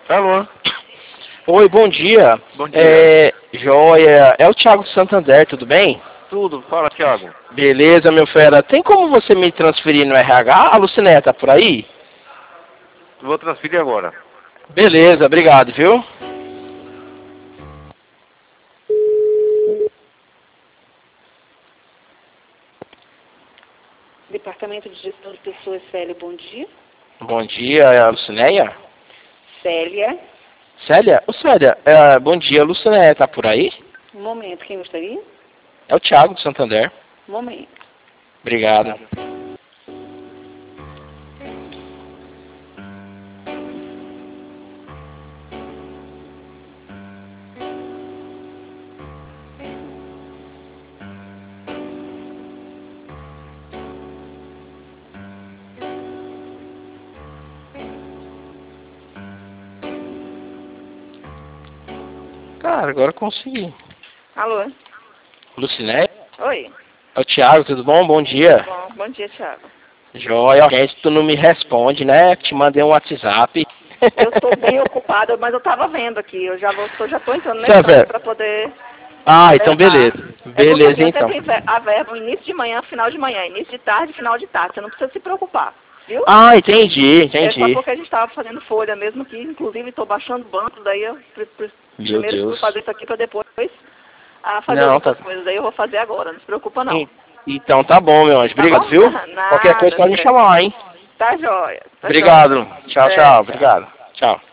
Alô? Oi, bom dia. Bom dia. Joia. É o Thiago do Santander, tudo bem? Tudo, fala, Thiago. Beleza, meu fera. Tem como você me transferir no RH? A Lucinéia tá por aí? Vou transferir agora. Beleza, obrigado, viu? Departamento de Gestão de Pessoas, Célia, bom dia. Bom dia, é a Lucinéia? Célia, Célia? Ô, Célia, bom dia, a Lucinéia tá por aí? um momento, quem gostaria? É o Thiago do Santander. Um momento. Obrigado. Cara, agora eu consegui. Alô? Lucinéia? Oi. É o Thiago, tudo bom? Bom dia. Bom dia, Thiago. Joia, gente, tu não me responde, né? Te mandei um WhatsApp. Eu estou bem ocupada, mas eu estava vendo aqui. Eu já estou entrando Tá, nesse velho. para poder Então verbar. beleza. É porque Beleza, assim, eu então. sempre averbo início de manhã, final de manhã, início de tarde, final de tarde. Você não precisa se preocupar, viu? Entendi. É só porque a gente estava fazendo folha mesmo aqui, inclusive estou baixando o banco, daí eu Meu primeiro Deus. fui fazer isso aqui para depois fazer Não, outras tá. coisas. Daí eu vou fazer agora, não se preocupa não. Então tá bom, meu anjo. Tá Obrigado, bom? viu? Nada, Qualquer coisa pode me chamar, hein? Tá jóia. Tá Obrigado. jóia. Tchau, tchau. Obrigado. Tchau.